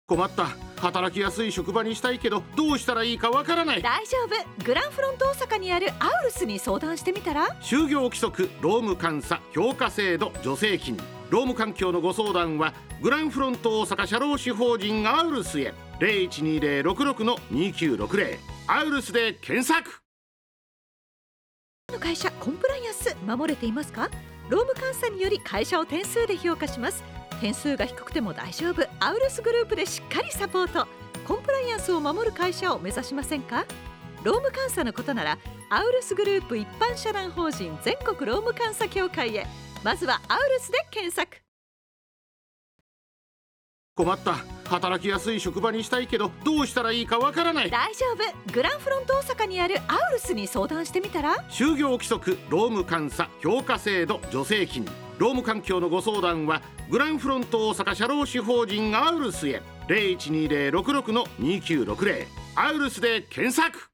困った。働きやすい職場にしたいけどどうしたらいいかわからない。 大丈夫。グランフロント大阪にあるアウルスに相談してみたら。 就業規則、労務監査、評価制度、助成金、労務環境のご相談はグランフロント大阪社労士法人アウルスへ。 0120-66-2960 アウルスで検索。 の会社コンプライアンス守れていますか？労務監査により会社を点数で評価します。点数が低くても大丈夫。アウルスグループでしっかりサポート。コンプライアンスを守る会社を目指しませんか？労務監査のことならアウルスグループ一般社団法人全国労務監査協会へ。まずはアウルスで検索。 困った。働きやすい職場にしたいけどどうしたらいいかわからない。 大丈夫。グランフロント大阪にあるアウルスに相談してみたら。 就業規則、労務監査、評価制度、助成金、労務環境のご相談はグランフロント大阪社労士法人アウルスへ。 0120-66-2960 アウルスで検索。